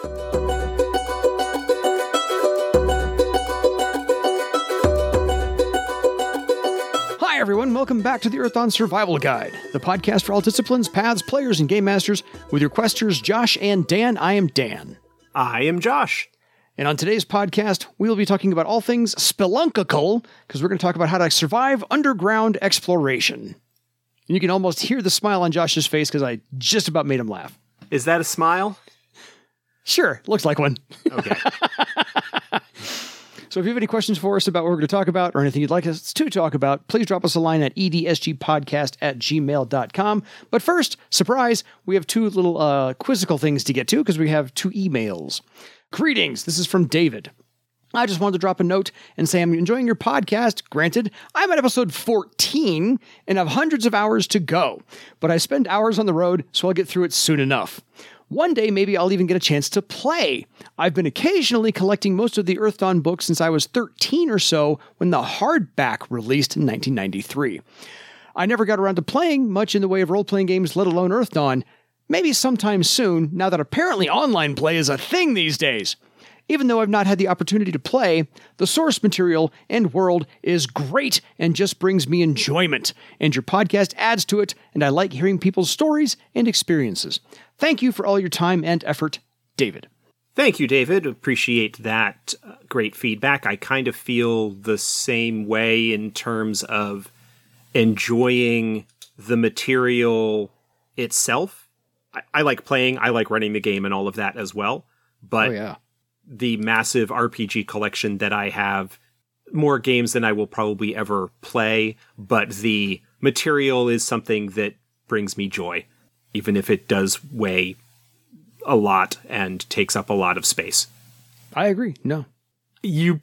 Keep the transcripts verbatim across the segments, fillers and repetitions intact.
Hi everyone, welcome back to the Earthdawn Survival Guide, the podcast for all disciplines, paths, players, and game masters. With your questers Josh and Dan, I am Dan. I am Josh. And on today's podcast, we will be talking about all things spelunkical, because we're going to talk about how to survive underground exploration. And you can almost hear the smile on Josh's face because I just about made him laugh. Is that a smile? Sure, looks like one. Okay. So if you have any questions for us about what we're going to talk about or anything you'd like us to talk about, please drop us a line at e d s g podcast at gmail dot com. But first, surprise, we have two little uh, quizzical things to get to because we have two emails. Greetings, this is from David. I just wanted to drop a note and say I'm enjoying your podcast. Granted, I'm at episode fourteen and have hundreds of hours to go, but I spend hours on the road, so I'll get through it soon enough. One day, maybe I'll even get a chance to play. I've been occasionally collecting most of the Earthdawn books since I was thirteen or so when the hardback released in nineteen ninety-three. I never got around to playing much in the way of role-playing games, let alone Earthdawn. Maybe sometime soon, now that apparently online play is a thing these days. Even though I've not had the opportunity to play, the source material and world is great and just brings me enjoyment. And your podcast adds to it, and I like hearing people's stories and experiences. Thank you for all your time and effort, David. Thank you, David. Appreciate that uh, great feedback. I kind of feel the same way in terms of enjoying the material itself. I, I like playing, I like running the game and all of that as well. But oh, yeah. The massive R P G collection that I have, more games than I will probably ever play, but the material is something that brings me joy, even if it does weigh a lot and takes up a lot of space. I agree. No. You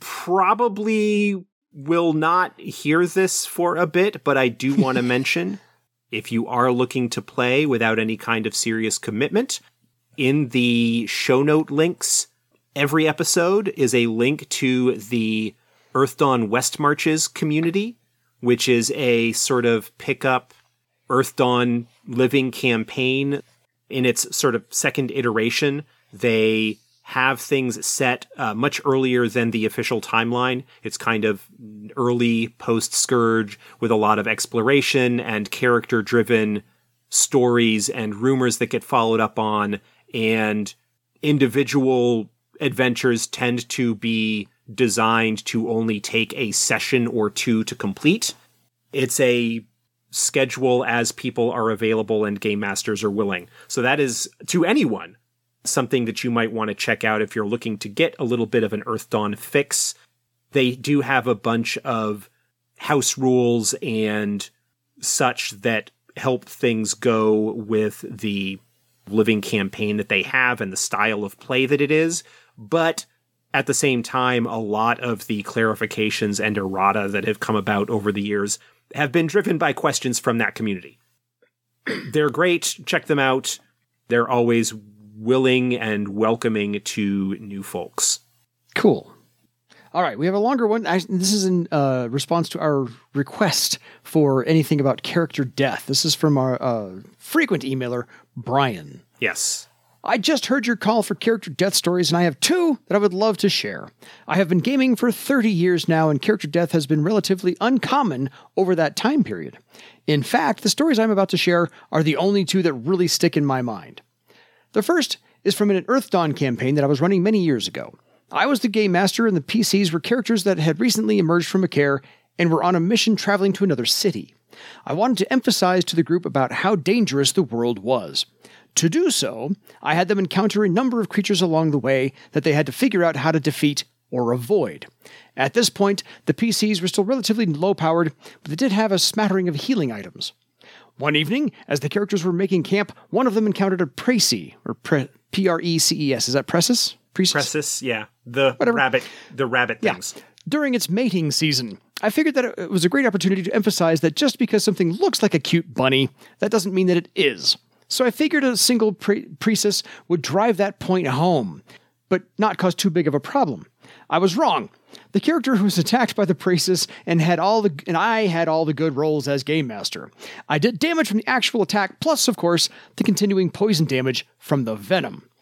probably will not hear this for a bit, but I do want to mention, if you are looking to play without any kind of serious commitment, in the show note links, every episode is a link to the Earthdawn West Marches community, which is a sort of pick-up Earthdawn living campaign. In its sort of second iteration, they have things set uh, much earlier than the official timeline. It's kind of early post-Scourge with a lot of exploration and character-driven stories and rumors that get followed up on, and individual adventures tend to be designed to only take a session or two to complete. It's a schedule as people are available and game masters are willing. So that is, to anyone, something that you might want to check out if you're looking to get a little bit of an Earthdawn fix. They do have a bunch of house rules and such that help things go with the living campaign that they have and the style of play that it is. But at the same time, a lot of the clarifications and errata that have come about over the years have been driven by questions from that community. They're great. Check them out. They're always willing and welcoming to new folks. Cool. All right, we have a longer one. I, this is in uh, response to our request for anything about character death. This is from our uh, frequent emailer, Brian. Yes. I just heard your call for character death stories, and I have two that I would love to share. I have been gaming for thirty years now, and character death has been relatively uncommon over that time period. In fact, the stories I'm about to share are the only two that really stick in my mind. The first is from an Earthdawn campaign that I was running many years ago. I was the game master, and the P Cs were characters that had recently emerged from Akare and were on a mission traveling to another city. I wanted to emphasize to the group about how dangerous the world was. To do so, I had them encounter a number of creatures along the way that they had to figure out how to defeat or avoid. At this point, the P Cs were still relatively low-powered, but they did have a smattering of healing items. One evening, as the characters were making camp, one of them encountered a Précis, or pre- P R E C E S. Is that Precis? Precis? Precis, yeah. The Whatever. rabbit, the rabbit Yeah. things. During its mating season, I figured that it was a great opportunity to emphasize that just because something looks like a cute bunny, that doesn't mean that it is. So I figured a single pre- Précis would drive that point home, but not cause too big of a problem. I was wrong. The character who was attacked by the Précis and had all the and I had all the good rolls as game master. I did damage from the actual attack, plus, of course, the continuing poison damage from the venom.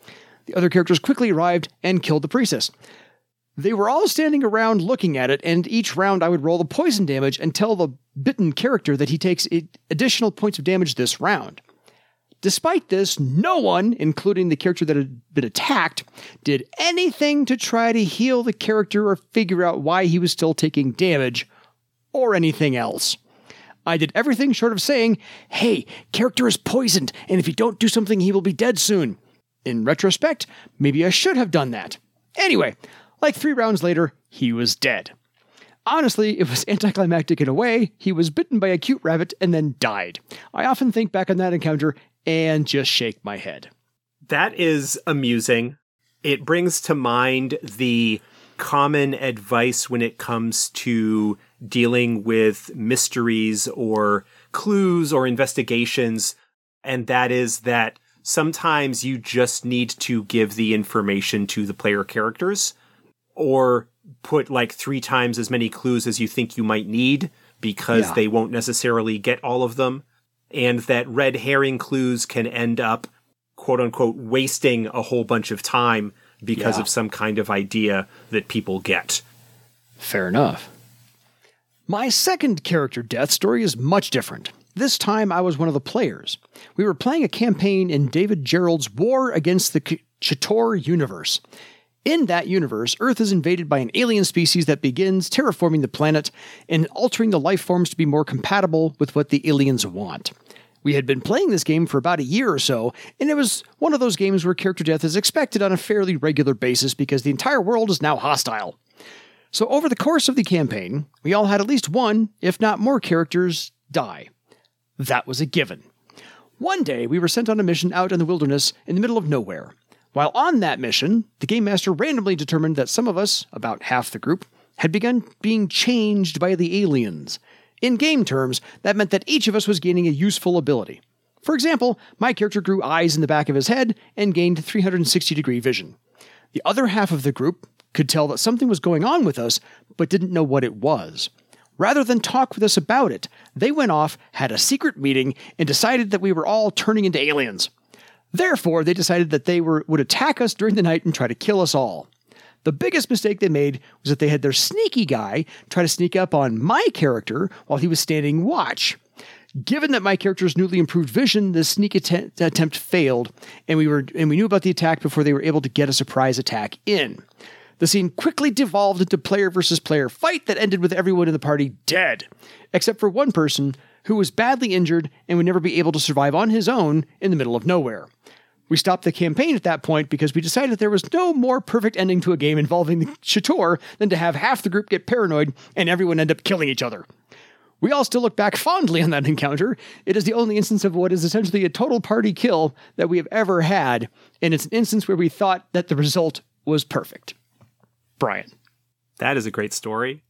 The other characters quickly arrived and killed the priestess. They were all standing around looking at it, and each round I would roll the poison damage and tell the bitten character that he takes additional points of damage this round. Despite this, no one, including the character that had been attacked, did anything to try to heal the character or figure out why he was still taking damage, or anything else. I did everything short of saying, "Hey, character is poisoned, and if you don't do something, he will be dead soon." In retrospect, maybe I should have done that. Anyway, like three rounds later, he was dead. Honestly, it was anticlimactic in a way. He was bitten by a cute rabbit and then died. I often think back on that encounter and just shake my head. That is amusing. It brings to mind the common advice when it comes to dealing with mysteries or clues or investigations, and that is that sometimes you just need to give the information to the player characters, or put like three times as many clues as you think you might need, because yeah. they won't necessarily get all of them. And that red herring clues can end up, quote unquote, wasting a whole bunch of time because yeah. of some kind of idea that people get. Fair enough. My second character death story is much different. This time I was one of the players. We were playing a campaign in David Gerald's War Against the Chitaur universe. In that universe, Earth is invaded by an alien species that begins terraforming the planet and altering the life forms to be more compatible with what the aliens want. We had been playing this game for about a year or so, and it was one of those games where character death is expected on a fairly regular basis because the entire world is now hostile. So over the course of the campaign, we all had at least one, if not more characters, die. That was a given. One day, we were sent on a mission out in the wilderness in the middle of nowhere. While on that mission, the Game Master randomly determined that some of us, about half the group, had begun being changed by the aliens. In game terms, that meant that each of us was gaining a useful ability. For example, my character grew eyes in the back of his head and gained three hundred sixty degree vision. The other half of the group could tell that something was going on with us, but didn't know what it was. Rather than talk with us about it, they went off, had a secret meeting, and decided that we were all turning into aliens. Therefore, they decided that they were, would attack us during the night and try to kill us all. The biggest mistake they made was that they had their sneaky guy try to sneak up on my character while he was standing watch. Given that my character's newly improved vision, the sneak att- attempt failed, and we were and we knew about the attack before they were able to get a surprise attack in. The scene quickly devolved into player versus player fight that ended with everyone in the party dead, except for one person who was badly injured and would never be able to survive on his own in the middle of nowhere. We stopped the campaign at that point because we decided there was no more perfect ending to a game involving the Chitaur than to have half the group get paranoid and everyone end up killing each other. We all still look back fondly on that encounter. It is the only instance of what is essentially a total party kill that we have ever had, and it's an instance where we thought that the result was perfect. Brian. That is a great story.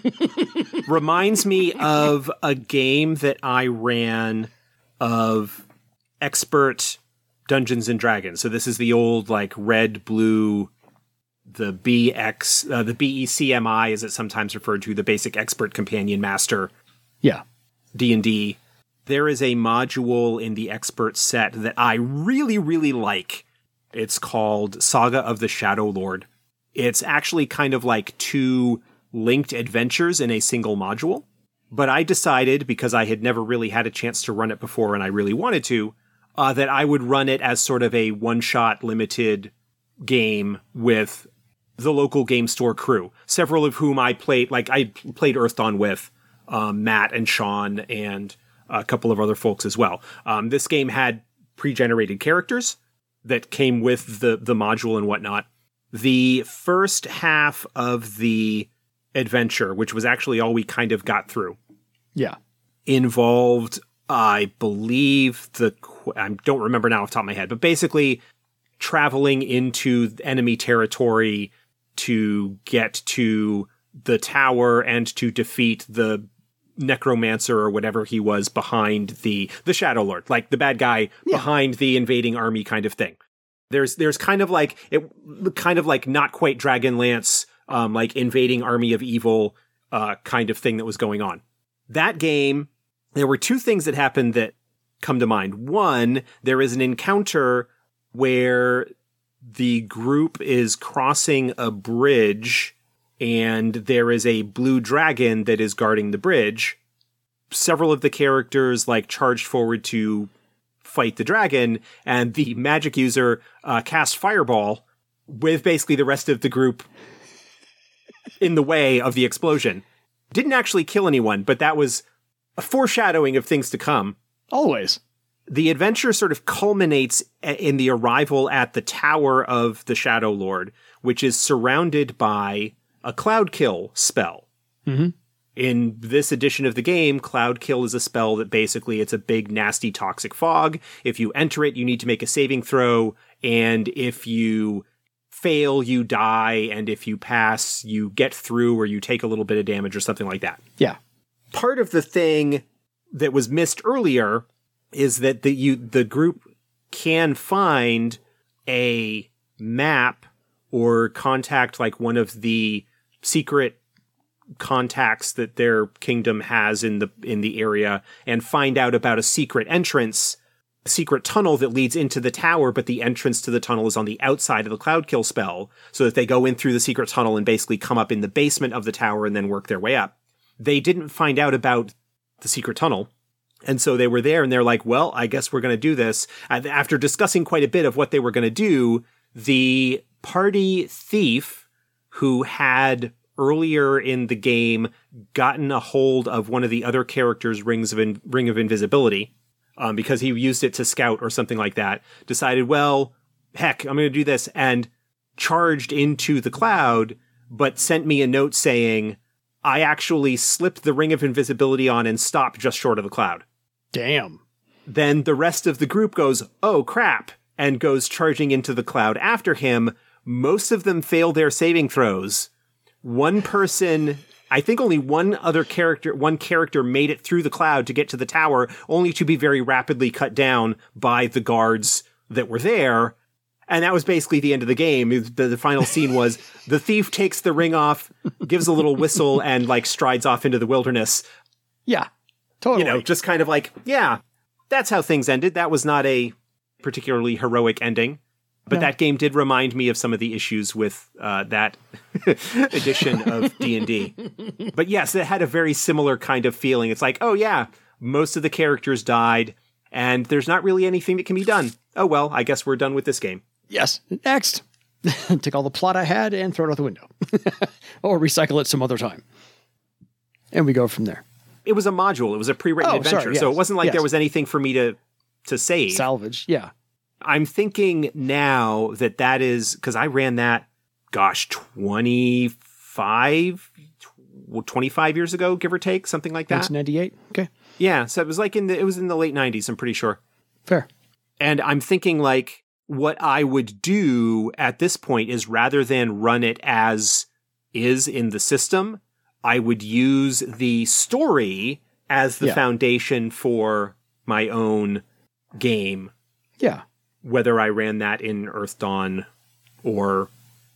Reminds me of a game that I ran of expert Dungeons and Dragons. So this is the old like red, blue, the B X, uh, the B E C M I, as it's sometimes referred to, the Basic Expert Companion Master. Yeah. D and D. There is a module in the expert set that I really, really like. It's called Saga of the Shadow Lord. It's actually kind of like two linked adventures in a single module. But I decided, because I had never really had a chance to run it before and I really wanted to, Uh, that I would run it as sort of a one-shot limited game with the local game store crew, several of whom I played, like I played Earthdawn with, um, Matt and Sean and a couple of other folks as well. Um, this game had pre-generated characters that came with the, the module and whatnot. The first half of the adventure, which was actually all we kind of got through, yeah, involved, I believe the, I don't remember now off the top of my head, but basically traveling into enemy territory to get to the tower and to defeat the necromancer or whatever he was behind the, the Shadow Lord, like the bad guy yeah. behind the invading army kind of thing. There's, there's kind of like, it kind of like not quite Dragonlance, um, like invading army of evil, uh, kind of thing that was going on. That game, there were two things that happened that come to mind. One, there is an encounter where the group is crossing a bridge and there is a blue dragon that is guarding the bridge. Several of the characters like charged forward to fight the dragon, and the magic user uh, cast fireball with basically the rest of the group in the way of the explosion. Didn't actually kill anyone, but that was a foreshadowing of things to come. Always. The adventure sort of culminates in the arrival at the Tower of the Shadow Lord, which is surrounded by a Cloud Kill spell. Mm-hmm. In this edition of the game, Cloud Kill is a spell that basically it's a big, nasty, toxic fog. If you enter it, you need to make a saving throw, and if you fail, you die, and if you pass, you get through or you take a little bit of damage or something like that. Yeah. Part of the thing that was missed earlier is that the you the group can find a map or contact like one of the secret contacts that their kingdom has in the in the area and find out about a secret entrance, a secret tunnel that leads into the tower, but the entrance to the tunnel is on the outside of the Cloud Kill spell, so that they go in through the secret tunnel and basically come up in the basement of the tower and then work their way up. They didn't find out about the secret tunnel, and so they were there and they're like, well, I guess we're going to do this. And after discussing quite a bit of what they were going to do, the party thief who had earlier in the game gotten a hold of one of the other characters' rings of in- ring of invisibility, um, because he used it to scout or something like that, decided, well, heck, I'm going to do this, and charged into the cloud, but sent me a note saying, I actually slipped the ring of invisibility on and stopped just short of the cloud. Damn. Then the rest of the group goes, oh crap, and goes charging into the cloud after him. Most of them fail their saving throws. One person, I think only one other character, one character made it through the cloud to get to the tower, only to be very rapidly cut down by the guards that were there. And that was basically the end of the game. The, the final scene was the thief takes the ring off, gives a little whistle, and like strides off into the wilderness. Yeah, totally. You know, just kind of like, yeah, that's how things ended. That was not a particularly heroic ending. But no. That game did remind me of some of the issues with uh, that edition of D and D. But yes, it had a very similar kind of feeling. It's like, oh yeah, most of the characters died, and there's not really anything that can be done. Oh well, I guess we're done with this game. Yes, next. Take all the plot I had and throw it out the window. Or recycle it some other time. And we go from there. It was a module. It was a pre-written oh, adventure. Sorry, yes. So it wasn't like yes. there was anything for me to, to save. Salvage, yeah. I'm thinking now that that is, because I ran that, gosh, twenty-five, twenty-five years ago, give or take, something like that. nineteen ninety-eight, okay. Yeah, so it was like in the, it was in the late nineties, I'm pretty sure. Fair. And I'm thinking like what I would do at this point is rather than run it as is in the system, I would use the story as the yeah. foundation for my own game. Yeah. Whether I ran that in Earth Dawn or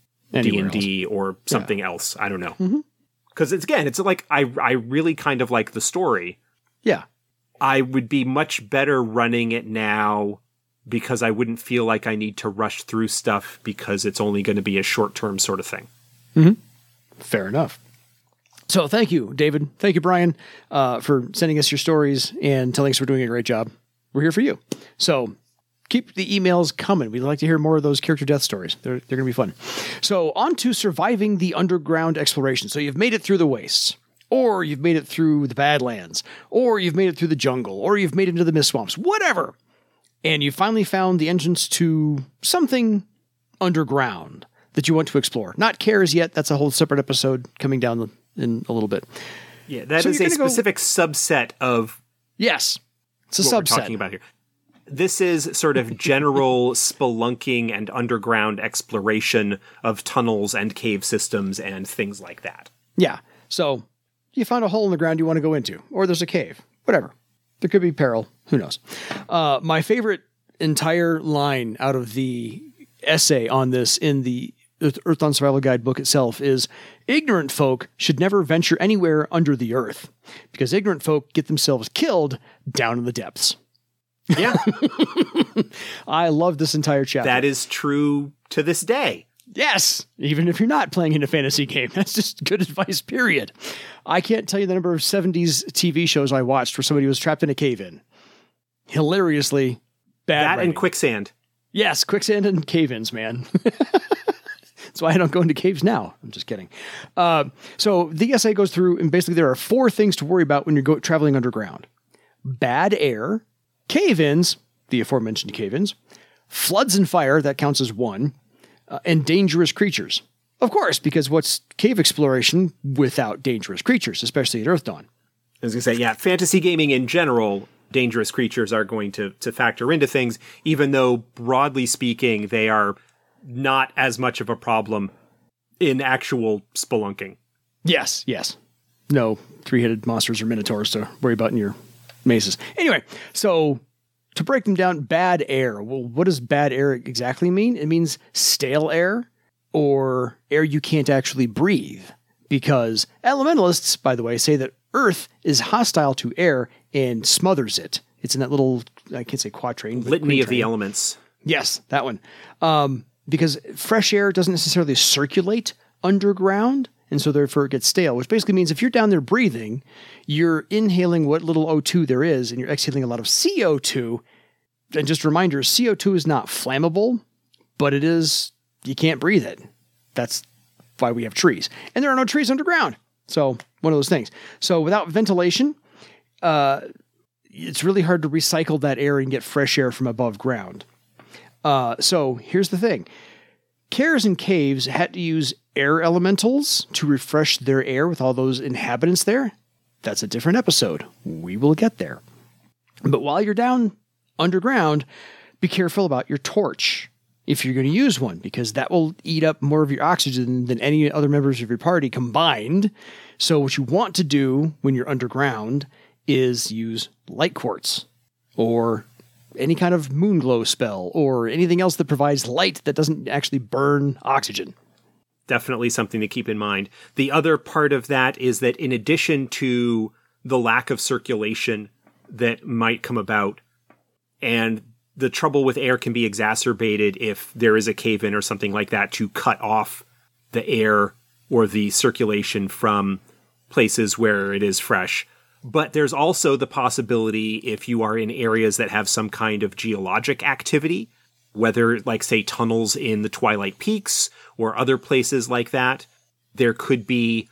D and D or something yeah. else. I don't know. Because mm-hmm. it's again, it's like I I really kind of like the story. Yeah. I would be much better running it now because I wouldn't feel like I need to rush through stuff because it's only going to be a short-term sort of thing. Mm-hmm. Fair enough. So thank you, David. Thank you, Brian, uh, for sending us your stories and telling us we're doing a great job. We're here for you. So keep the emails coming. We'd like to hear more of those character death stories. They're, they're going to be fun. So on to surviving the underground exploration. So you've made it through the wastes, or you've made it through the Badlands, or you've made it through the jungle, or you've made it into the mist swamps, whatever. And you finally found the entrance to something underground that you want to explore. Not cares yet. That's a whole separate episode coming down in a little bit. Yeah, that so is a specific go... subset of yes, it's a what subset. We're talking about here. This is sort of general spelunking and underground exploration of tunnels and cave systems and things like that. Yeah. So you found a hole in the ground you want to go into, or there's a cave, whatever. There could be peril. Who knows? Uh, my favorite entire line out of the essay on this in the Earth Dawn Survival Guide book itself is, ignorant folk should never venture anywhere under the earth because ignorant folk get themselves killed down in the depths. Yeah. I love this entire chapter. That is true to this day. Yes, even if you're not playing in a fantasy game. That's just good advice, period. I can't tell you the number of seventies T V shows I watched where somebody was trapped in a cave-in. Hilariously bad That writing. and quicksand. Yes, quicksand and cave-ins, man. That's why I don't go into caves now. I'm just kidding. Uh, so the essay goes through, and basically there are four things to worry about when you're go- traveling underground. Bad air, cave-ins, the aforementioned cave-ins, floods and fire, that counts as one, uh, and dangerous creatures. Of course, because what's cave exploration without dangerous creatures, especially at Earth Dawn? I was going to say, yeah, fantasy gaming in general, dangerous creatures are going to, to factor into things, even though, broadly speaking, they are not as much of a problem in actual spelunking. Yes, yes. No three-headed monsters or minotaurs to worry about in your mazes. Anyway, so to break them down, bad air. Well, what does bad air exactly mean? It means stale air or air you can't actually breathe. Because elementalists, by the way, say that Earth is hostile to air and smothers it. It's in that little, I can't say quatrain. But Litany of the quatrain. Elements. Yes, that one. Um, because fresh air doesn't necessarily circulate underground, and so therefore it gets stale, which basically means if you're down there breathing, you're inhaling what little O two there is, and you're exhaling a lot of C O two. And just a reminder, C O two is not flammable, but it is, you can't breathe it. That's why we have trees. And there are no trees underground. So one of those things. So without ventilation, uh, it's really hard to recycle that air and get fresh air from above ground. Uh, so here's the thing. Cares and caves had to use air elementals to refresh their air with all those inhabitants there. That's a different episode. We will get there. But while you're down underground, be careful about your torch if you're going to use one, because that will eat up more of your oxygen than any other members of your party combined. So what you want to do when you're underground is use light quartz or any kind of moon glow spell or anything else that provides light that doesn't actually burn oxygen. Definitely something to keep in mind. The other part of that is that in addition to the lack of circulation that might come about, and the trouble with air can be exacerbated if there is a cave-in or something like that to cut off the air or the circulation from places where it is fresh. But there's also the possibility if you are in areas that have some kind of geologic activity, whether, like, say, tunnels in the Twilight Peaks or other places like that, there could be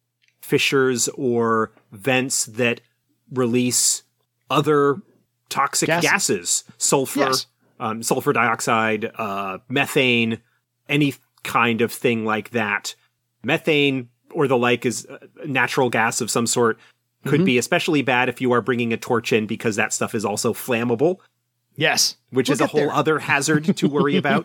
fissures or vents that release other toxic Gases. gases, sulfur, Yes. um, sulfur dioxide, uh, methane, any kind of thing like that. Methane or the like is a natural gas of some sort. Could Mm-hmm. be especially bad if you are bringing a torch in, because that stuff is also flammable, Yes. which We'll is a get whole there. other hazard to worry about.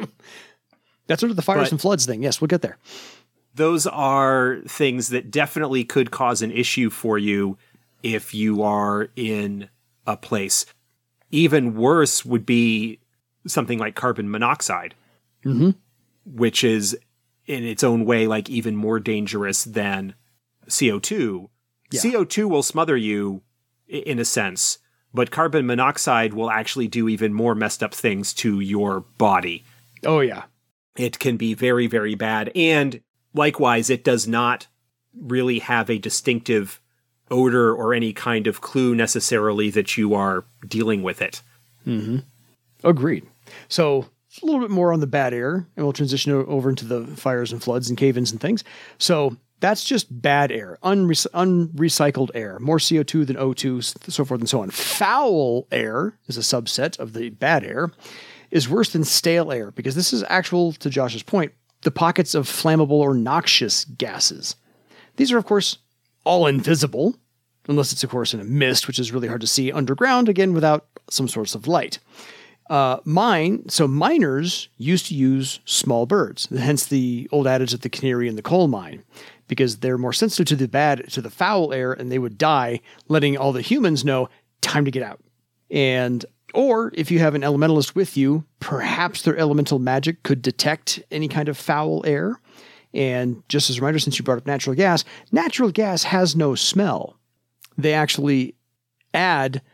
That's sort of the fires But- and floods thing. Yes, we'll get there. Those are things that definitely could cause an issue for you if you are in a place. Even worse would be something like carbon monoxide, Mm-hmm. which is in its own way like even more dangerous than C O two. Yeah. C O two will smother you i- in a sense, but carbon monoxide will actually do even more messed up things to your body. Oh, yeah. It can be very, very bad. And likewise, it does not really have a distinctive odor or any kind of clue necessarily that you are dealing with it. Mm-hmm. Agreed. So a little bit more on the bad air, and we'll transition o- over into the fires and floods and cave-ins and things. So that's just bad air, unre- unrecycled air, more C O two than O two, so forth and so on. Foul air is a subset of the bad air, is worse than stale air, because this is actual, to Josh's point, the pockets of flammable or noxious gases. These are, of course, all invisible, unless it's, of course, in a mist, which is really hard to see underground, again, without some source of light. Uh, mine, so miners used to use small birds, hence the old adage of the canary in the coal mine, because they're more sensitive to the bad, to the foul air, and they would die, letting all the humans know, time to get out. And, or if you have an elementalist with you, perhaps their elemental magic could detect any kind of foul air. And just as a reminder, since you brought up natural gas, natural gas has no smell. They actually add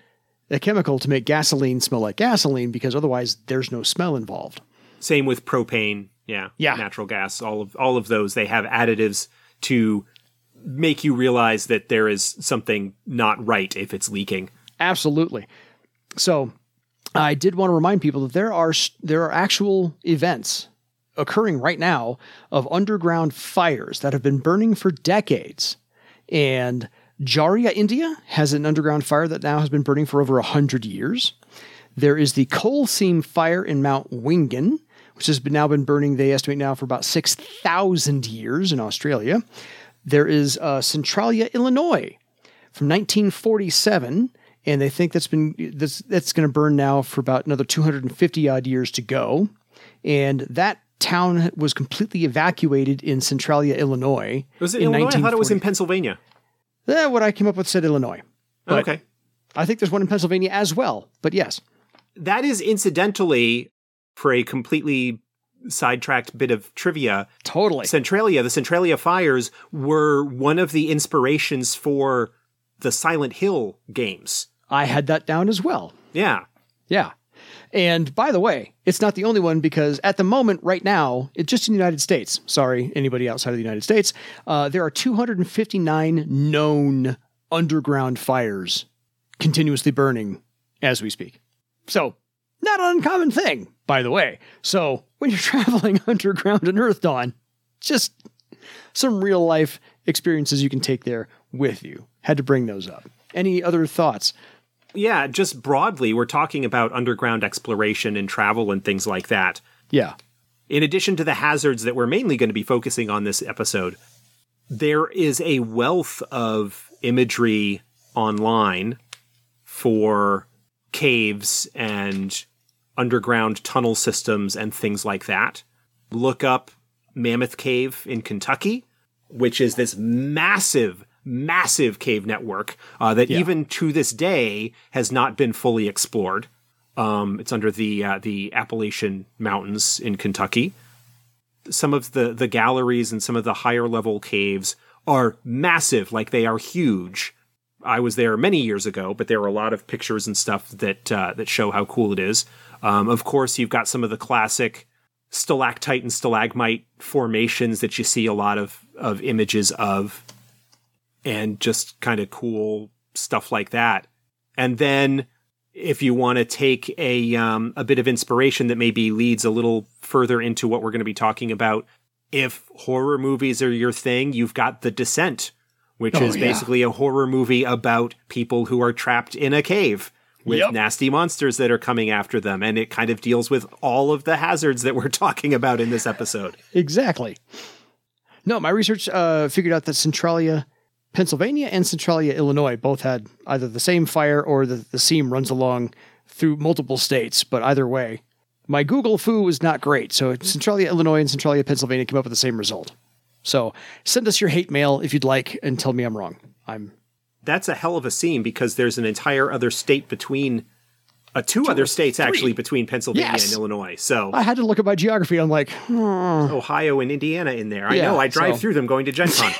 a chemical to make gasoline smell like gasoline, because otherwise there's no smell involved. Same with propane. Yeah. Yeah. Natural gas. All of all of those. They have additives to make you realize that there is something not right if it's leaking. Absolutely. So I did want to remind people that there are there are actual events occurring right now of underground fires that have been burning for decades. And Jharia, India has an underground fire that now has been burning for over one hundred years. There is the coal seam fire in Mount Wingan, which has been now been burning, they estimate now, for about six thousand years in Australia. There is uh, Centralia, Illinois from nineteen forty-seven, and they think that's been that's, that's going to burn now for about another two hundred fifty odd years to go. And that town was completely evacuated in Centralia, Illinois. Was it in Illinois? I thought it was in Pennsylvania. Eh, what I came up with said Illinois. But okay. I think there's one in Pennsylvania as well, but yes. That is incidentally, for a completely sidetracked bit of trivia. Totally. Centralia, the Centralia fires were one of the inspirations for the Silent Hill games. I had that down as well. Yeah. Yeah. And by the way, it's not the only one, because at the moment, right now, it's just in the United States. Sorry, anybody outside of the United States. Uh, there are two hundred fifty-nine known underground fires continuously burning as we speak. So, not an uncommon thing, by the way. So, when you're traveling underground in Earth Dawn, just some real life experiences you can take there with you. Had to bring those up. Any other thoughts? Yeah, just broadly, we're talking about underground exploration and travel and things like that. Yeah. In addition to the hazards that we're mainly going to be focusing on this episode, there is a wealth of imagery online for caves and underground tunnel systems and things like that. Look up Mammoth Cave in Kentucky, which is this massive massive cave network uh, that yeah. even to this day has not been fully explored. Um, it's under the uh, the Appalachian Mountains in Kentucky. Some of the, the galleries and some of the higher level caves are massive, like they are huge. I was there many years ago, but there are a lot of pictures and stuff that uh, that show how cool it is. Um, of course, you've got some of the classic stalactite and stalagmite formations that you see a lot of, of images of, and just kind of cool stuff like that. And then if you want to take a um, a bit of inspiration that maybe leads a little further into what we're going to be talking about, if horror movies are your thing, you've got The Descent, which oh, is yeah. basically a horror movie about people who are trapped in a cave with yep. nasty monsters that are coming after them. And it kind of deals with all of the hazards that we're talking about in this episode. Exactly. No, my research uh, figured out that Centralia, Pennsylvania and Centralia, Illinois both had either the same fire or the, the seam runs along through multiple states, but either way, my Google foo was not great. So Centralia, Illinois and Centralia, Pennsylvania came up with the same result. So send us your hate mail if you'd like and tell me I'm wrong. I'm. That's a hell of a seam, because there's an entire other state between, uh, two, two other states three. actually between Pennsylvania yes. and Illinois. So I had to look at my geography. I'm like, hmm. Ohio and Indiana in there. I yeah, know. I drive so. through them going to Gen Con.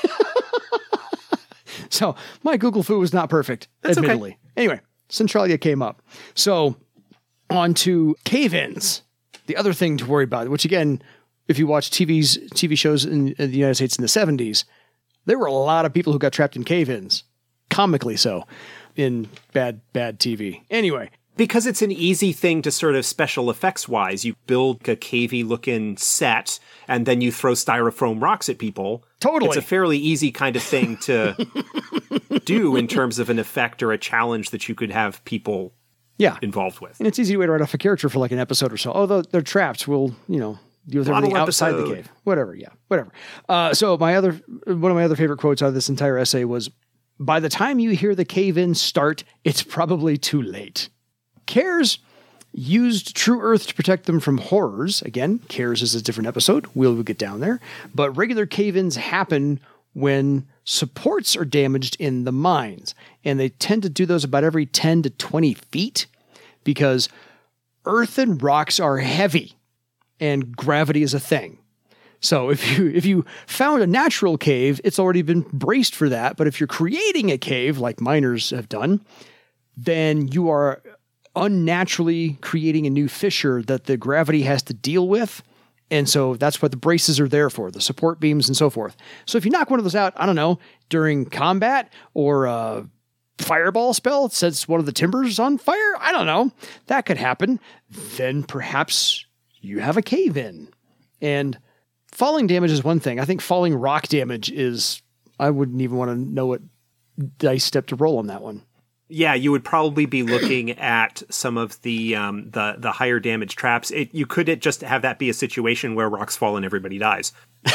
So my Google foo was not perfect, That's admittedly. Okay. Anyway, Centralia came up. So on to cave-ins, the other thing to worry about, which again, if you watch T V's T V shows in, in the United States in the seventies, there were a lot of people who got trapped in cave-ins, comically so, in bad, bad T V. Anyway. Because it's an easy thing to sort of special effects wise. You build a cavey looking set and then you throw styrofoam rocks at people. Totally. It's a fairly easy kind of thing to do in terms of an effect or a challenge that you could have people yeah. involved with. And it's easy to write off a character for like an episode or so. Oh, they're trapped. We'll, you know, deal with everything outside the cave. Whatever. Yeah. Whatever. Uh, so my other, one of my other favorite quotes out of this entire essay was, by the time you hear the cave-in start, it's probably too late. CARES used True Earth to protect them from horrors. Again, CARES is a different episode. We'll get down there. But regular cave-ins happen when supports are damaged in the mines. And they tend to do those about every ten to twenty feet because earth and rocks are heavy and gravity is a thing. So if you if you found a natural cave, it's already been braced for that. But if you're creating a cave, like miners have done, then you are unnaturally creating a new fissure that the gravity has to deal with. And so that's what the braces are there for, the support beams and so forth. So if you knock one of those out, I don't know, during combat or a fireball spell sets one of the timbers on fire, I don't know, that could happen. Then perhaps you have a cave-in. And falling damage is one thing. I think falling rock damage is, I wouldn't even want to know what dice step to roll on that one. Yeah, you would probably be looking at some of the um, the the higher damage traps. It, you could just have that be a situation where rocks fall and everybody dies.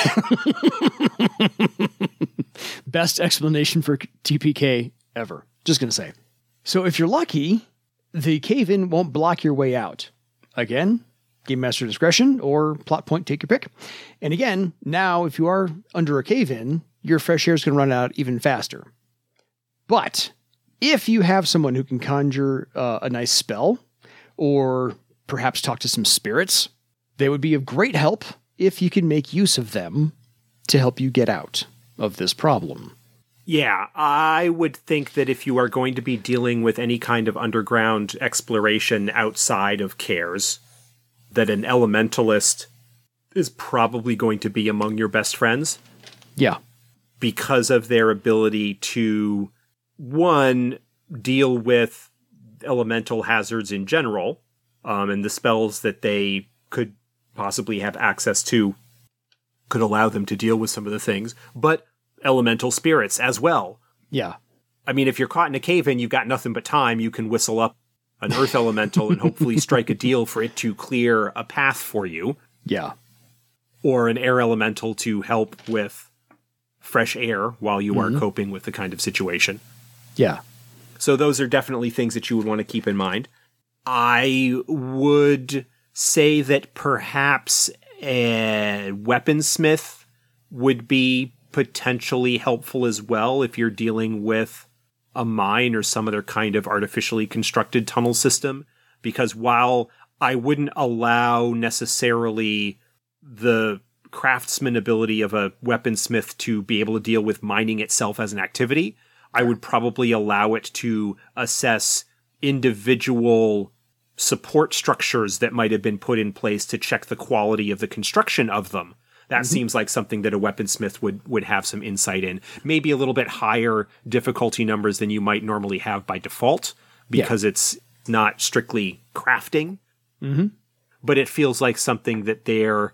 Best explanation for T P K ever. Just going to say. So if you're lucky, the cave-in won't block your way out. Again, Game Master discretion or plot point, take your pick. And again, now if you are under a cave-in, your fresh air is going to run out even faster. But if you have someone who can conjure uh, a nice spell, or perhaps talk to some spirits, they would be of great help if you can make use of them to help you get out of this problem. Yeah, I would think that if you are going to be dealing with any kind of underground exploration outside of Cares, that an elementalist is probably going to be among your best friends. Yeah. Because of their ability to, one, deal with elemental hazards in general, um, and the spells that they could possibly have access to could allow them to deal with some of the things, but elemental spirits as well. Yeah. I mean, if you're caught in a cave and you've got nothing but time, you can whistle up an earth elemental and hopefully strike a deal for it to clear a path for you. Yeah. Or an air elemental to help with fresh air while you mm-hmm. are coping with the kind of situation. Yeah. So those are definitely things that you would want to keep in mind. I would say that perhaps a weaponsmith would be potentially helpful as well if you're dealing with a mine or some other kind of artificially constructed tunnel system. Because while I wouldn't allow necessarily the craftsman ability of a weaponsmith to be able to deal with mining itself as an activity, I would probably allow it to assess individual support structures that might have been put in place to check the quality of the construction of them. That mm-hmm. seems like something that a weaponsmith would, would have some insight in. Maybe a little bit higher difficulty numbers than you might normally have by default, because yeah. it's not strictly crafting. Mm-hmm. But it feels like something that their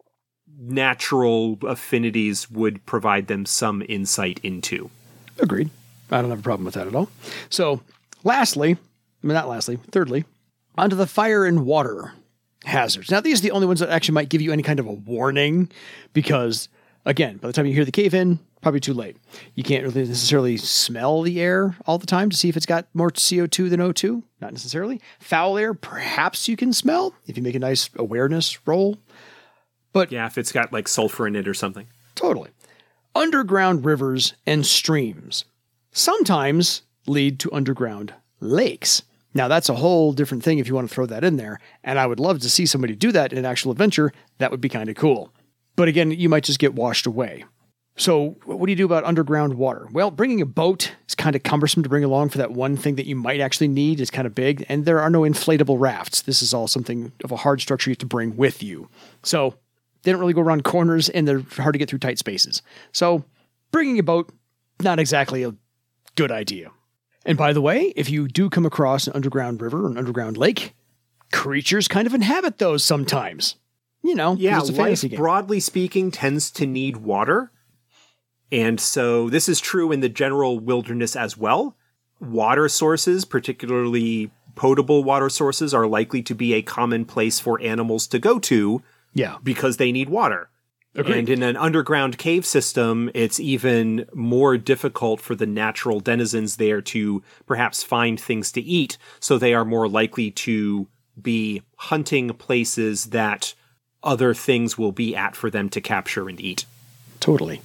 natural affinities would provide them some insight into. Agreed. I don't have a problem with that at all. So, lastly, I mean, not lastly, thirdly, onto the fire and water hazards. Now, these are the only ones that actually might give you any kind of a warning, because, again, by the time you hear the cave-in, probably too late. You can't really necessarily smell the air all the time to see if it's got more C O two than O two. Not necessarily. Foul air, perhaps you can smell if you make a nice awareness roll. But yeah, if it's got like sulfur in it or something. Totally. Underground rivers and streams sometimes lead to underground lakes. Now, that's a whole different thing if you want to throw that in there, and I would love to see somebody do that in an actual adventure. That would be kind of cool. But again, you might just get washed away. So what do you do about underground water? Well, bringing a boat is kind of cumbersome to bring along for that one thing that you might actually need. It's kind of big, and there are no inflatable rafts. This is all something of a hard structure you have to bring with you. So they don't really go around corners, and they're hard to get through tight spaces. So bringing a boat, not exactly a good idea. And by the way, if you do come across an underground river or an underground lake, creatures kind of inhabit those sometimes. You know, yeah, it's a life, fantasy game. Broadly speaking, tends to need water. And so this is true in the general wilderness as well. Water sources, particularly potable water sources, are likely to be a common place for animals to go to. Yeah. Because they need water. Agreed. And in an underground cave system, it's even more difficult for the natural denizens there to perhaps find things to eat. So they are more likely to be hunting places that other things will be at for them to capture and eat. Totally.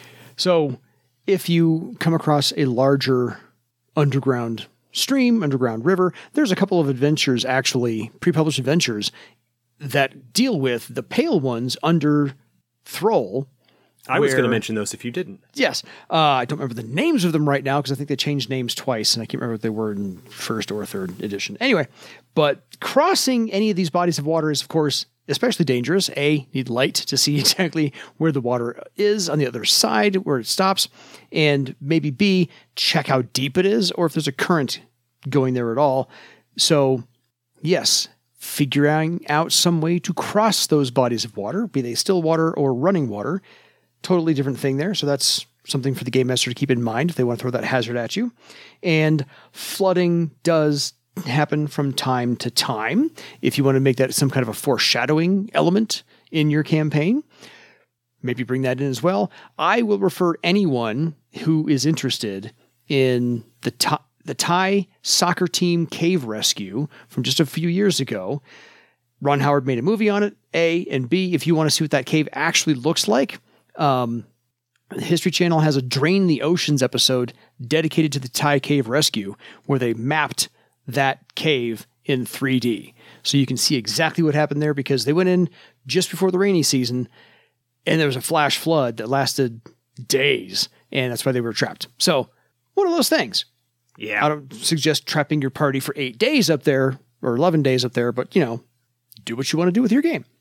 So if you come across a larger underground stream, underground river, there's a couple of adventures, actually, pre-published adventures, that deal with the pale ones under Thrall I was going to where- mention those if you didn't. Yes. Uh, I don't remember the names of them right now because I think they changed names twice, and I can't remember what they were in first or third edition. Anyway, but crossing any of these bodies of water is, of course, especially dangerous. A, you need light to see exactly where the water is on the other side, where it stops. And maybe B, check how deep it is or if there's a current going there at all. So, yes, figuring out some way to cross those bodies of water, be they still water or running water, totally different thing there. So that's something for the game master to keep in mind if they want to throw that hazard at you. And flooding does happen from time to time. If you want to make that some kind of a foreshadowing element in your campaign, maybe bring that in as well. I will refer anyone who is interested in the Thai, the Thai soccer team cave rescue from just a few years ago. Ron Howard made a movie on it, A, and B, if you want to see what that cave actually looks like, um, the History Channel has a Drain the Oceans episode dedicated to the Thai cave rescue where they mapped that cave in three D. So you can see exactly what happened there because they went in just before the rainy season and there was a flash flood that lasted days, and that's why they were trapped. So one of those things. Yeah. I don't suggest trapping your party for eight days up there or eleven days up there, but, you know, do what you want to do with your game.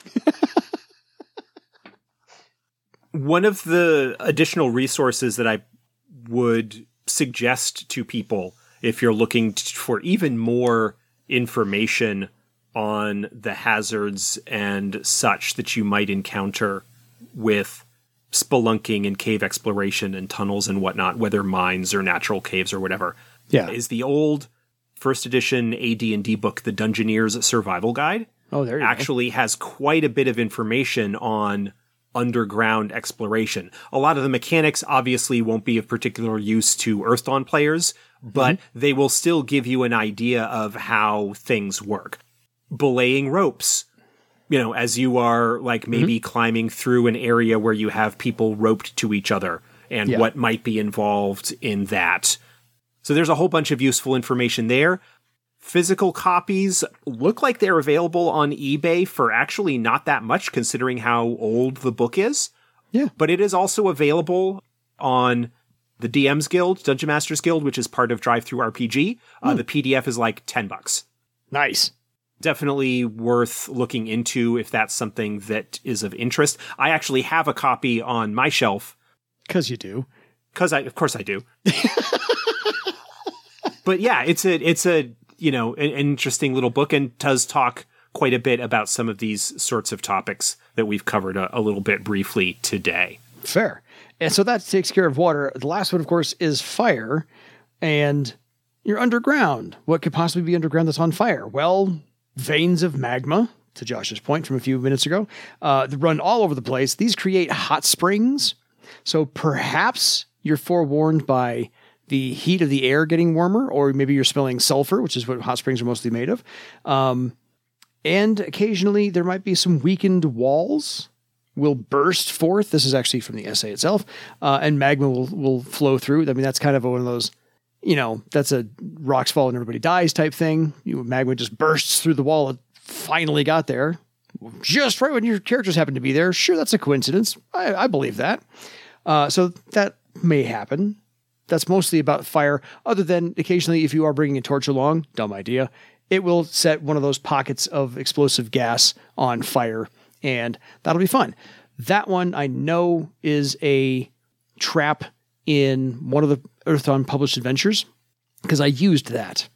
One of the additional resources that I would suggest to people if you're looking t- for even more information on the hazards and such that you might encounter with spelunking and cave exploration and tunnels and whatnot, whether mines or natural caves or whatever, Yeah. is the old first edition A D and D book, The Dungeoneer's Survival Guide. Oh, there you Actually has quite a bit of information on underground exploration. A lot of the mechanics obviously won't be of particular use to Earthdawn players, but mm-hmm. they will still give you an idea of how things work. Belaying ropes, you know, as you are like maybe mm-hmm. climbing through an area where you have people roped to each other and yeah. what might be involved in that. So there's a whole bunch of useful information there. Physical copies look like they're available on eBay for actually not that much considering how old the book is. Yeah. But it is also available on the D M's Guild, Dungeon Masters Guild, which is part of DriveThruRPG. Mm. Uh, the P D F is like ten bucks. Nice. Definitely worth looking into if that's something that is of interest. I actually have a copy on my shelf. Because you do. Because I, of course I do. But yeah, it's a, it's a, you know, an, an interesting little book and does talk quite a bit about some of these sorts of topics that we've covered a, a little bit briefly today. Fair. And so that takes care of water. The last one, of course, is fire. And you're underground. What could possibly be underground that's on fire? Well, veins of magma, to Josh's point from a few minutes ago, uh, that run all over the place. These create hot springs. So perhaps you're forewarned by the heat of the air getting warmer, or maybe you're smelling sulfur, which is what hot springs are mostly made of. Um, and occasionally there might be some weakened walls will burst forth. This is actually from the essay itself. Uh, and magma will, will flow through. I mean, that's kind of one of those, you know, that's a rocks fall and everybody dies type thing. You know, magma just bursts through the wall. It finally got there just right when your characters happen to be there. Sure, that's a coincidence. I, I believe that. Uh, so that may happen. That's mostly about fire, other than occasionally if you are bringing a torch along, dumb idea, it will set one of those pockets of explosive gas on fire, and that'll be fun. That one I know is a trap in one of the Earthdawn published adventures, because I used that.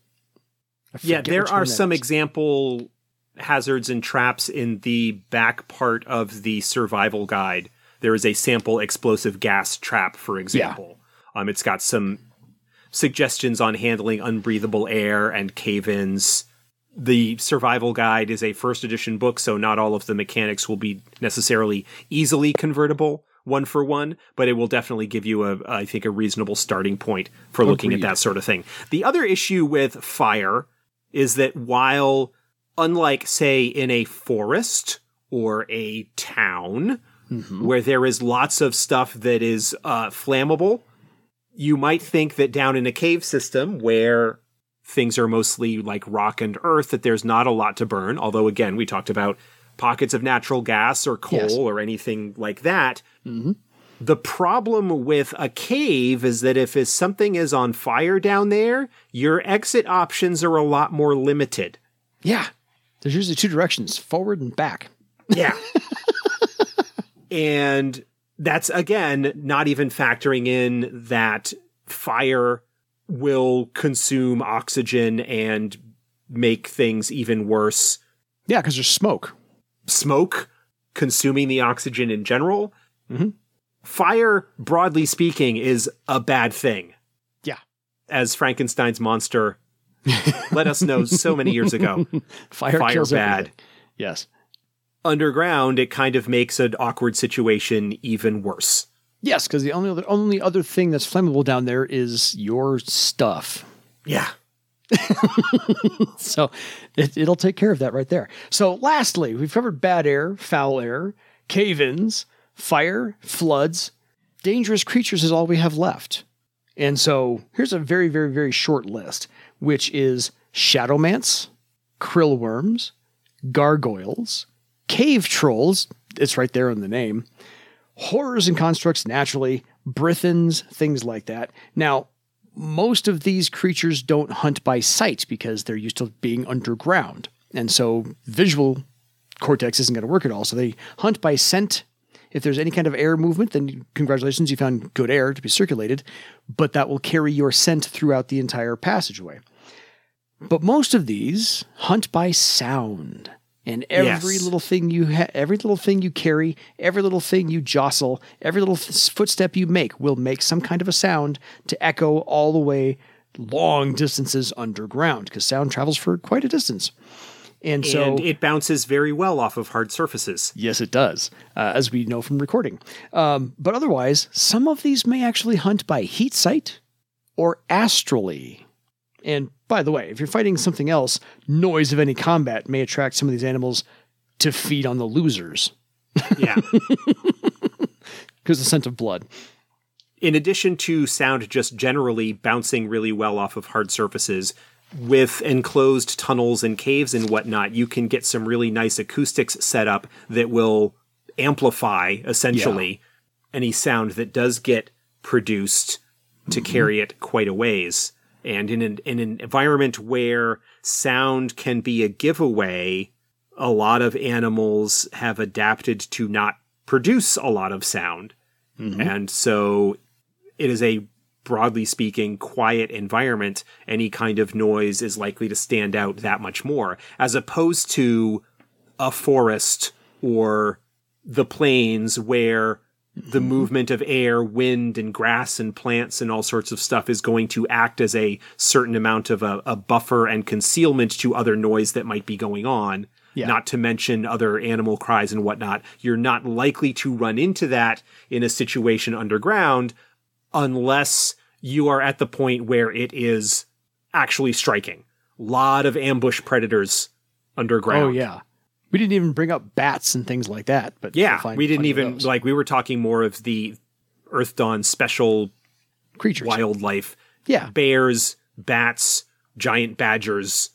I yeah, there are some is. example hazards and traps in the back part of the survival guide. There is a sample explosive gas trap, for example. Yeah. Um, it's got some suggestions on handling unbreathable air and cave-ins. The survival guide is a first edition book, so not all of the mechanics will be necessarily easily convertible one for one, but it will definitely give you a, I think, a reasonable starting point for Agreed. looking at that sort of thing. The other issue with fire is that while, unlike, say, in a forest or a town, mm-hmm. where there is lots of stuff that is uh, flammable, you might think that down in a cave system where things are mostly like rock and earth, that there's not a lot to burn. Although, again, we talked about pockets of natural gas or coal Yes. or anything like that. Mm-hmm. The problem with a cave is that if something is on fire down there, your exit options are a lot more limited. Yeah. There's usually two directions, forward and back. Yeah. And that's, again, not even factoring in that fire will consume oxygen and make things even worse. Yeah, because there's smoke. Smoke consuming the oxygen in general. Mm-hmm. Fire, broadly speaking, is a bad thing. Yeah. As Frankenstein's monster let us know so many years ago. Fire, Fire kills bad. everything. Yes. Underground, it kind of makes an awkward situation even worse. Yes, because the only other, only other thing that's flammable down there is your stuff. Yeah. So it, it'll take care of that right there. So lastly, we've covered bad air, foul air, cave-ins, fire, floods. Dangerous creatures is all we have left. And so here's a very, very, very short list, which is shadowmants, krill worms, gargoyles, cave trolls, it's right there in the name, horrors and constructs naturally, brithins, things like that. Now, most of these creatures don't hunt by sight because they're used to being underground. And so visual cortex isn't going to work at all. So they hunt by scent. If there's any kind of air movement, then congratulations, you found good air to be circulated, but that will carry your scent throughout the entire passageway. But most of these hunt by sound. And every Yes. little thing you ha- every little thing you carry, every little thing you jostle, every little f- footstep you make will make some kind of a sound to echo all the way long distances underground, because sound travels for quite a distance. And so And it bounces very well off of hard surfaces. yes, it does, uh, as we know from recording. Um, but otherwise, some of these may actually hunt by heat sight or astrally. And by the way, if you're fighting something else, noise of any combat may attract some of these animals to feed on the losers. Yeah. Because the scent of blood. In addition to sound just generally bouncing really well off of hard surfaces, with enclosed tunnels and caves and whatnot, you can get some really nice acoustics set up that will amplify, essentially, any sound that does get produced to Mm-hmm. carry it quite a ways. And in an, in an environment where sound can be a giveaway, a lot of animals have adapted to not produce a lot of sound. Mm-hmm. And so it is a, broadly speaking, quiet environment. Any kind of noise is likely to stand out that much more, as opposed to a forest or the plains where the movement of air, wind, and grass and plants and all sorts of stuff is going to act as a certain amount of a, a buffer and concealment to other noise that might be going on. Yeah. Not to mention other animal cries and whatnot. You're not likely to run into that in a situation underground unless you are at the point where it is actually striking. Lot of ambush predators underground. Oh, yeah. We didn't even bring up bats and things like that. But Yeah, you'll find we didn't plenty of even, those. like, we were talking more of the Earth Dawn special creatures. wildlife. Yeah. Bears, bats, giant badgers,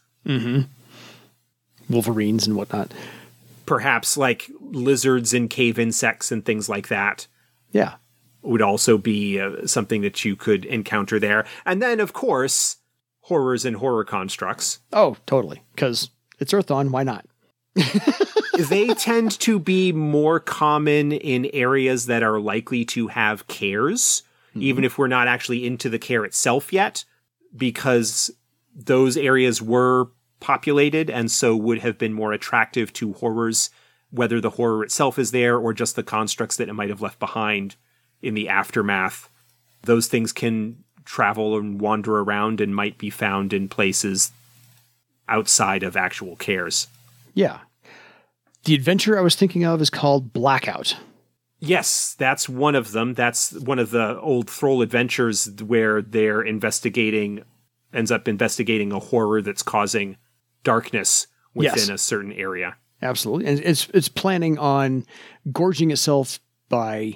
Wolverines and whatnot. perhaps like lizards and cave insects and things like that Yeah. would also be uh, something that you could encounter there. And then, of course, horrors and horror constructs. Oh, totally. Because it's Earthdawn. Why not? They tend to be more common in areas that are likely to have cares, even if we're not actually into the care itself yet, because those areas were populated and so would have been more attractive to horrors, whether the horror itself is there or just the constructs that it might have left behind in the aftermath. Those things can travel and wander around and might be found in places outside of actual cares. Yeah. The adventure I was thinking of is called Blackout. Yes, that's one of them. That's one of the old Thrall adventures where they're investigating, ends up investigating a horror that's causing darkness within Yes. a certain area. Absolutely. And it's it's planning on gorging itself by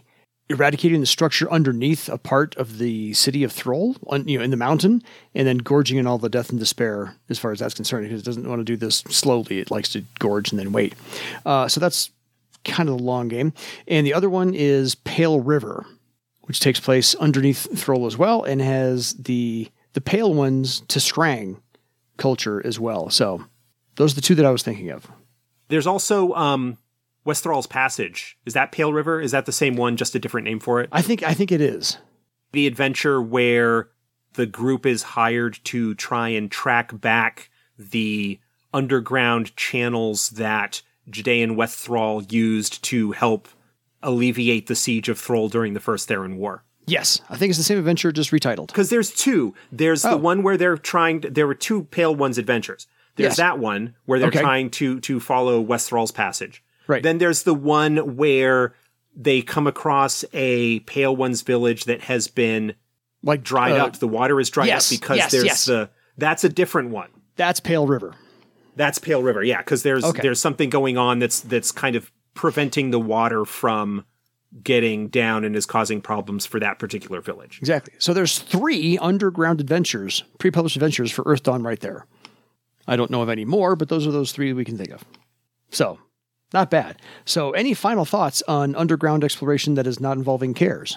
eradicating the structure underneath a part of the city of Thrall, on, you know, in the mountain, and then gorging in all the death and despair as far as that's concerned, because it doesn't want to do this slowly. It likes to gorge and then wait. Uh, so that's kind of the long game. And the other one is Pale River, which takes place underneath Thrall as well, and has the the Pale Ones to Scrang culture as well. So those are the two that I was thinking of. There's also um, Westhrall's Passage. Is that Pale River? Is that the same one, just a different name for it? I think I think it is. The adventure where the group is hired to try and track back the underground channels that Judean Westhrall used to help alleviate the siege of Thrall during the First Theron War. Yes, I think it's the same adventure, just retitled. Because there's two. There's oh. the one where they're trying to, there were two Pale Ones adventures. There's yes. that one where they're okay. trying to to follow Westhrall's Passage. Right. Then there's the one where they come across a Pale Ones village that has been like dried uh, up. The water is dried yes, up because yes, there's yes. the that's a different one. That's Pale River. That's Pale River, yeah, because there's okay. there's something going on that's that's kind of preventing the water from getting down and is causing problems for that particular village. Exactly. So there's three underground adventures, pre-published adventures for Earth Dawn right there. I don't know of any more, but those are those three we can think of. So, not bad. So, any final thoughts on underground exploration that is not involving cares?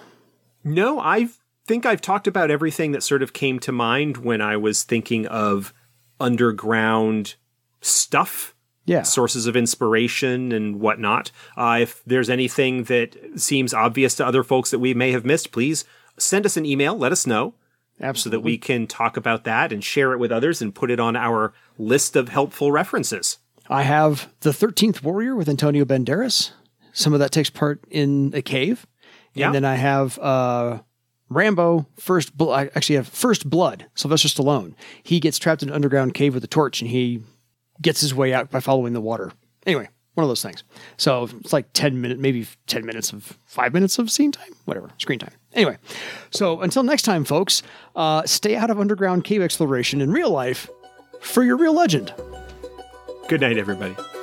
No, I think I've talked about everything that sort of came to mind when I was thinking of underground stuff. Yeah. Sources of inspiration and whatnot. Uh, if there's anything that seems obvious to other folks that we may have missed, please send us an email. Let us know. Absolutely. So that we can talk about that and share it with others and put it on our list of helpful references. I have The thirteenth Warrior with Antonio Banderas. Some of that takes part in a cave. Yeah. And then I have uh, Rambo, First Bl- I actually have First Blood, Sylvester Stallone. He gets trapped in an underground cave with a torch and he gets his way out by following the water. Anyway, one of those things. So it's like ten minutes, maybe ten minutes of five minutes of scene time, whatever, screen time. Anyway, so until next time, folks, uh, stay out of underground cave exploration in real life for your real legend. Good night, everybody.